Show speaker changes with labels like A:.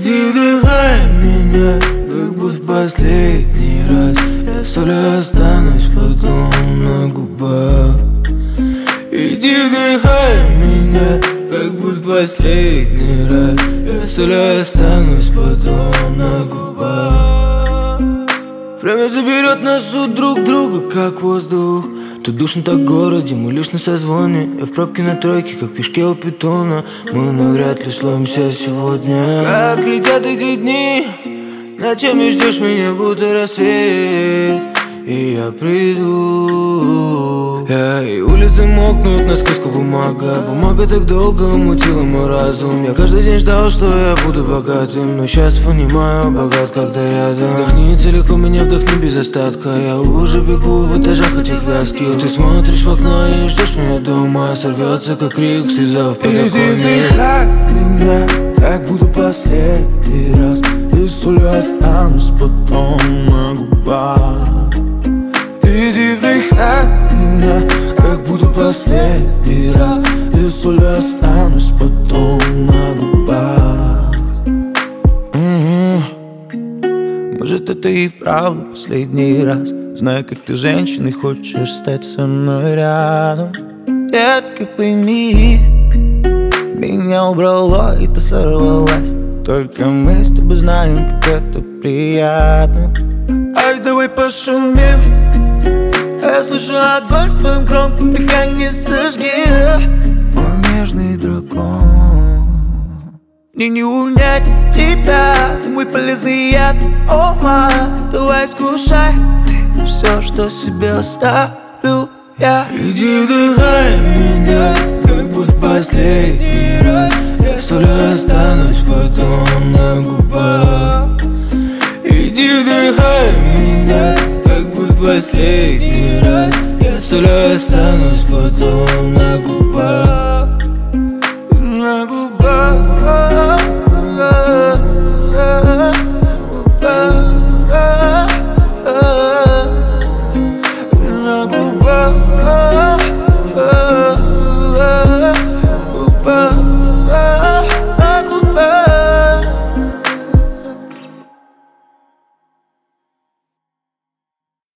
A: Иди вдыхай меня, как будто в последний раз. Я солью останусь потом на губах. Иди вдыхай меня, как будто в последний раз. Я солью останусь потом на губах. Время заберет нас у друг друга, как воздух. Тут душно так в городе, мы лишь на созвоне. Я в пробке на тройке, как в пешке у питона. Мы навряд ли словимся сегодня. Как летят эти дни, ночами ждешь меня, будто рассвет. И я приду. И улицы мокнут, на сказку бумага. Бумага так долго мутила мой разум. Я каждый день ждал, что я буду богатым, но сейчас понимаю, богат, когда рядом. Вдохни целиком меня, вдохни без остатка. Я уже бегу в этажах этих вязких. Ты смотришь в окно и ждешь меня дома. Сорвется, как крик, слеза в подоконник.
B: Иди вдыхай меня, как будто последний раз. И солью останусь потом на губах. Иди вдыхай меня, как будто последний раз. И солью останусь потом на губах. Может, это и вправду последний раз. Знаю, как ты женщина и хочешь стать со мной рядом. Детка, пойми, меня убрало и ты сорвалась. Только мы с тобой знаем, как это приятно. Ай, давай пошумим. Я слышу огонь в твоем громком дыхании, сожги. Мой нежный дракон. Мне не унять тебя, ты мой полезный яд. О, май, давай скушай ты все, что себе оставлю я.
A: Иди вдыхай меня, как будто последний раз. Я солью останусь потом на губах. Иди вдыхай меня, как будто последний раз. Я солью останусь потом на губах.